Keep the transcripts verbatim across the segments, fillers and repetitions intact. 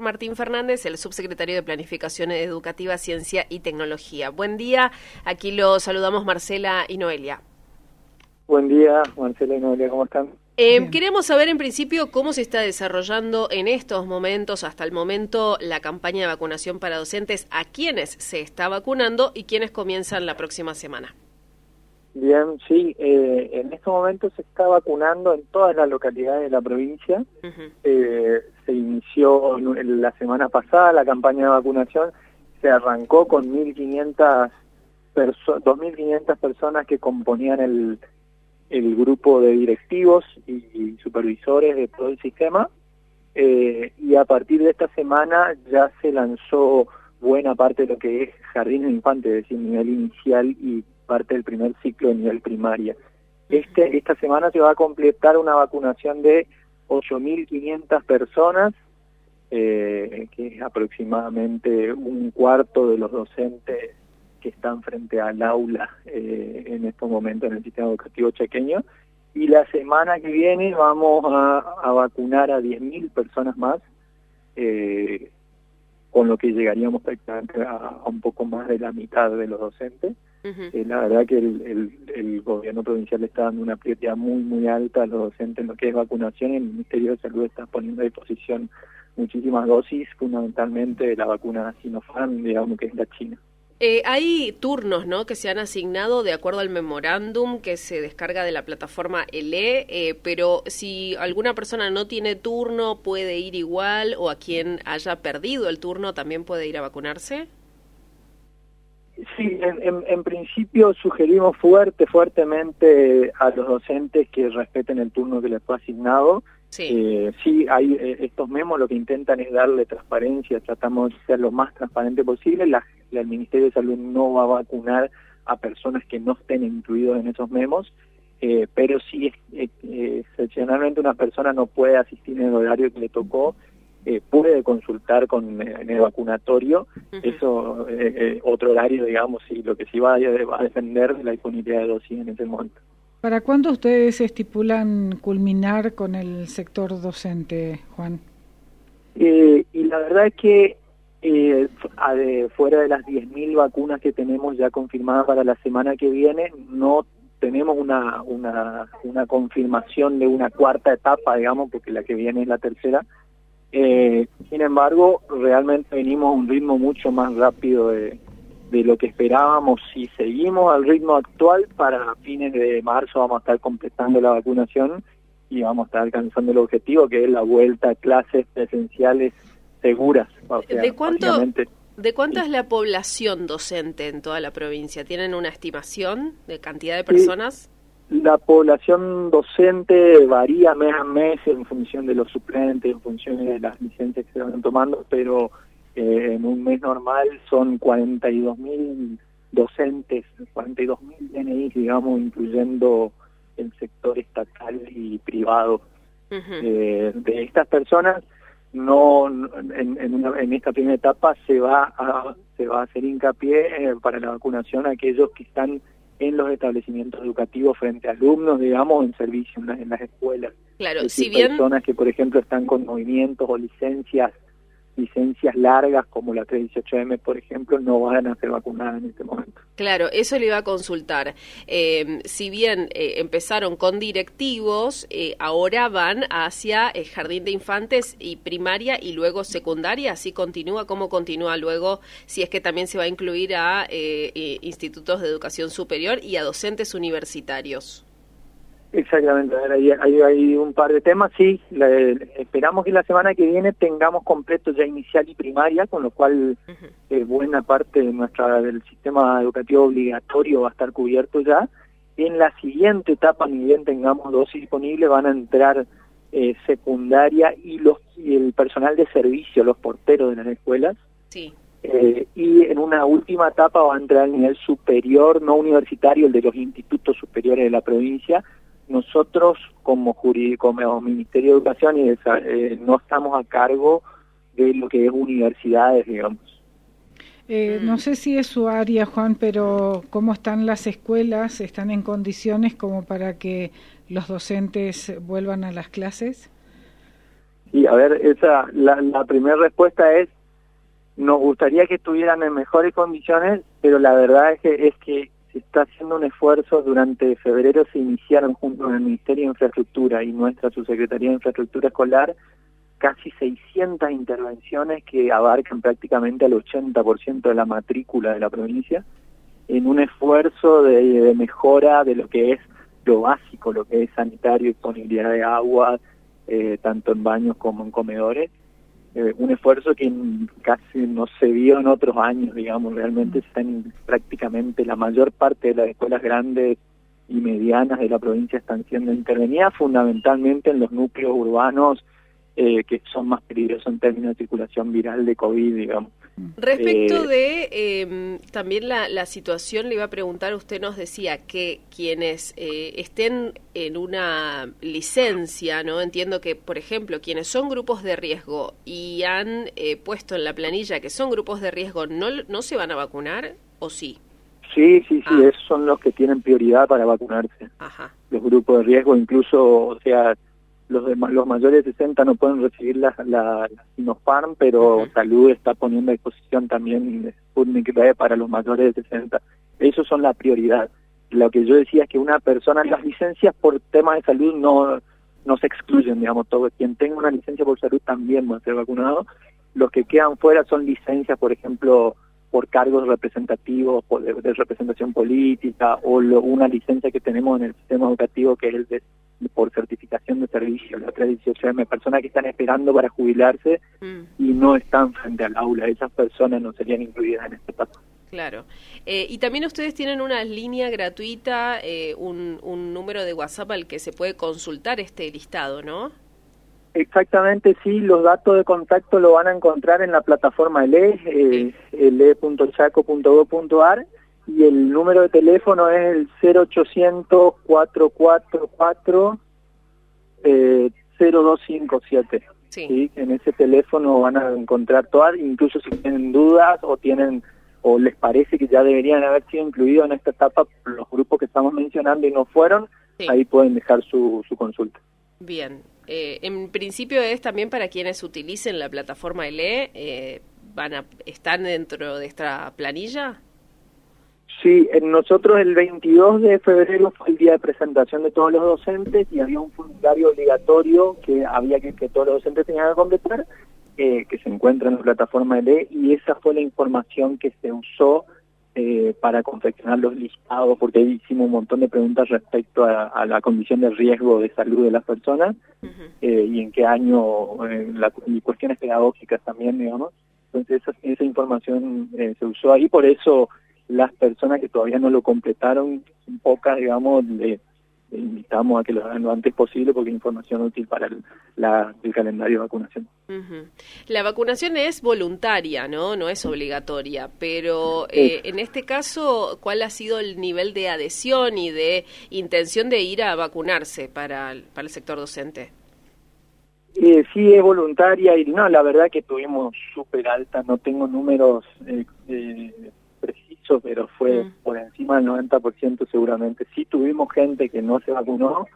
Martín Fernández, el subsecretario de Planificación Educativa, Ciencia y Tecnología. Buen día, aquí lo saludamos Marcela y Noelia. Buen día, Marcela y Noelia, ¿cómo están? Eh, queremos saber en principio cómo se está desarrollando en estos momentos, hasta el momento, la campaña de vacunación para docentes, a quiénes se está vacunando y quiénes comienzan la próxima semana. Bien, sí, eh, en estos momentos se está vacunando en todas las localidades de la provincia. Uh-huh. eh, se inició en la semana pasada la campaña de vacunación, se arrancó con mil quinientas perso- dos mil quinientas personas que componían el, el grupo de directivos y, y supervisores de todo el sistema, eh, y a partir de esta semana ya se lanzó buena parte de lo que es jardín de infantes, es decir, nivel inicial y parte del primer ciclo de nivel primaria. Este, esta semana se va a completar una vacunación de ocho mil quinientas personas, eh, que es aproximadamente un cuarto de los docentes que están frente al aula eh, en estos momentos en el sistema educativo chaqueño. Y la semana que viene vamos a, a vacunar a diez mil personas más, eh, con lo que llegaríamos prácticamente a, a un poco más de la mitad de los docentes. Uh-huh. Eh, la verdad que el, el, el gobierno provincial le está dando una prioridad muy muy alta a los docentes en lo que es vacunación, y el Ministerio de Salud está poniendo a disposición muchísimas dosis, fundamentalmente de la vacuna Sinopharm, digamos que es la China. Eh, hay turnos, ¿no?, que se han asignado de acuerdo al memorándum que se descarga de la plataforma L E, eh, pero si alguna persona no tiene turno, ¿puede ir igual? ¿O a quien haya perdido el turno también puede ir a vacunarse? Sí, en, en, en principio sugerimos fuerte, fuertemente a los docentes que respeten el turno que les fue asignado. Sí, eh, sí hay eh, estos memos lo que intentan es darle transparencia, tratamos de ser lo más transparente posible. La, la, el Ministerio de Salud no va a vacunar a personas que no estén incluidos en esos memos, eh, pero sí eh, eh, excepcionalmente una persona no puede asistir en el horario que le tocó, eh, puede consultar con eh, en el vacunatorio. Uh-huh. Eso, eh, eh, otro horario, digamos, sí, lo que sí va a, va a depender de la disponibilidad de dosis en ese momento. ¿Para cuándo ustedes estipulan culminar con el sector docente, Juan? Eh, y la verdad es que eh, a de, fuera de las diez mil vacunas que tenemos ya confirmadas para la semana que viene, no tenemos una, una, una confirmación de una cuarta etapa, digamos, porque la que viene es la tercera. Eh, sin embargo, realmente venimos a un ritmo mucho más rápido de, de lo que esperábamos. Si seguimos al ritmo actual, para fines de marzo vamos a estar completando la vacunación y vamos a estar alcanzando el objetivo, que es la vuelta a clases presenciales seguras. O sea, ¿De cuánto, ¿de cuánta es la población docente en toda la provincia? ¿Tienen una estimación de cantidad de personas? Sí. La población docente varía mes a mes en función de los suplentes, en función de las licencias que se van tomando, pero eh, en un mes normal son cuarenta y dos mil docentes, cuarenta y dos mil D N I, digamos, incluyendo el sector estatal y privado. Uh-huh. Eh, de estas personas, no en, en, una, en esta primera etapa se va a, se va a hacer hincapié eh, para la vacunación a aquellos que están en los establecimientos educativos frente a alumnos, digamos, en servicio en, la, en las escuelas. Claro, es si decir, bien personas que, por ejemplo, están con movimientos o licencias licencias largas como la tres dieciocho eme, por ejemplo, no van a ser vacunadas en este momento. Claro, eso le iba a consultar. Eh, si bien eh, empezaron con directivos, eh, ahora van hacia el jardín de infantes y primaria y luego secundaria. ¿Así continúa? ¿Cómo continúa luego? Si es que también se va a incluir a eh, eh, institutos de educación superior y a docentes universitarios. Exactamente, a ver, hay, hay, hay un par de temas, sí, la, esperamos que la semana que viene tengamos completo ya inicial y primaria, con lo cual uh-huh. eh, buena parte de nuestra del sistema educativo obligatorio va a estar cubierto ya. En la siguiente etapa, ni bien tengamos dosis disponibles, van a entrar eh, secundaria y, los, y el personal de servicio, los porteros de las escuelas. Sí. Eh, y en una última etapa va a entrar el nivel superior, no universitario, el de los institutos superiores de la provincia. Nosotros como, jurid- como Ministerio de Educación y de, eh, no estamos a cargo de lo que es universidades, digamos. Eh, no sé si es su área, Juan, pero ¿cómo están las escuelas? ¿Están en condiciones como para que los docentes vuelvan a las clases? Y a ver, esa la, la primera respuesta es, nos gustaría que estuvieran en mejores condiciones, pero la verdad es que, es que se está haciendo un esfuerzo. Durante febrero se iniciaron junto con el Ministerio de Infraestructura y nuestra Subsecretaría de Infraestructura Escolar casi seiscientas intervenciones que abarcan prácticamente al ochenta por ciento de la matrícula de la provincia, en un esfuerzo de, de mejora de lo que es lo básico, lo que es sanitario, disponibilidad de agua, eh, tanto en baños como en comedores. Eh, un esfuerzo que casi no se vio en otros años, digamos. Realmente están prácticamente la mayor parte de las escuelas grandes y medianas de la provincia están siendo intervenidas, fundamentalmente en los núcleos urbanos, eh, que son más peligrosos en términos de circulación viral de COVID, digamos. Respecto eh, de eh, también la, la situación, le iba a preguntar, usted nos decía que quienes eh, estén en una licencia, ¿no? Entiendo que, por ejemplo, quienes son grupos de riesgo y han eh, puesto en la planilla que son grupos de riesgo, ¿no, no se van a vacunar o sí? Sí, sí, sí, ah. esos son los que tienen prioridad para vacunarse. Ajá. Los grupos de riesgo, incluso, o sea, los de, los mayores de sesenta no pueden recibir la, la, la Sinopharm, pero uh-huh. Salud está poniendo a disposición también Sputnik V para los mayores de sesenta. Esos son la prioridad. Lo que yo decía es que una persona, las licencias por temas de salud no, no se excluyen, digamos, todo quien tenga una licencia por salud también va a ser vacunado. Los que quedan fuera son licencias, por ejemplo, por cargos representativos, por, de, de representación política, o lo, una licencia que tenemos en el sistema educativo que es el de por certificación de servicio, la otra dieciocho eme, personas que están esperando para jubilarse mm. y no están frente al aula. Esas personas no serían incluidas en este paso. Claro. Eh, y también ustedes tienen una línea gratuita, eh, un, un número de WhatsApp al que se puede consultar este listado, ¿no? Exactamente, sí. Los datos de contacto lo van a encontrar en la plataforma L E, eh, sí. ele punto chaco punto gob punto ar. Y el número de teléfono es el cero ochocientos, cuatro cuatro cuatro, cero dos cinco siete. Sí. ¿Sí? En ese teléfono van a encontrar todas, incluso si tienen dudas o tienen o les parece que ya deberían haber sido incluidos en esta etapa los grupos que estamos mencionando y no fueron, sí. Ahí pueden dejar su, su consulta. Bien. Eh, en principio es también para quienes utilicen la plataforma L E, eh, van a ¿están dentro de esta planilla? Sí, nosotros el veintidós de febrero fue el día de presentación de todos los docentes y había un formulario obligatorio que había que, que todos los docentes tenían que completar, eh, que se encuentra en la plataforma L E, y esa fue la información que se usó eh, para confeccionar los listados, porque ahí hicimos un montón de preguntas respecto a, a la condición de riesgo de salud de las personas, uh-huh. eh, y en qué año, eh, la, y cuestiones pedagógicas también, digamos. Entonces esa, esa información eh, se usó ahí, por eso las personas que todavía no lo completaron, pocas, digamos, le, le invitamos a que lo hagan lo antes posible porque es información útil para el, la, el calendario de vacunación. Uh-huh. La vacunación es voluntaria, ¿no? No es obligatoria, pero eh, en este caso, ¿cuál ha sido el nivel de adhesión y de intención de ir a vacunarse para, para el sector docente? Eh, sí, es voluntaria y no, la verdad que tuvimos súper alta, no tengo números eh, eh, precisos, pero fue mm. por encima del noventa por ciento seguramente. Sí tuvimos gente que no se vacunó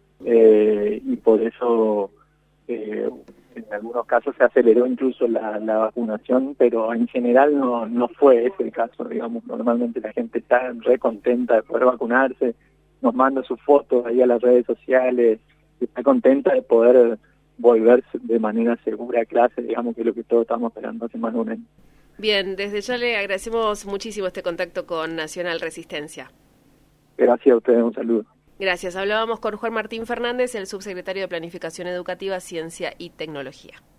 eh, y por eso eh, en algunos casos se aceleró incluso la, la vacunación, pero en general no, no fue ese el caso, digamos. Normalmente la gente está re contenta de poder vacunarse, nos manda sus fotos ahí a las redes sociales, está contenta de poder volver de manera segura a clase, digamos, que es lo que todos estamos esperando hace más de un año. Bien, desde ya le agradecemos muchísimo este contacto con Nacional Resistencia. Gracias a ustedes, un saludo. Gracias. Hablábamos con Juan Martín Fernández, el subsecretario de Planificación Educativa, Ciencia y Tecnología.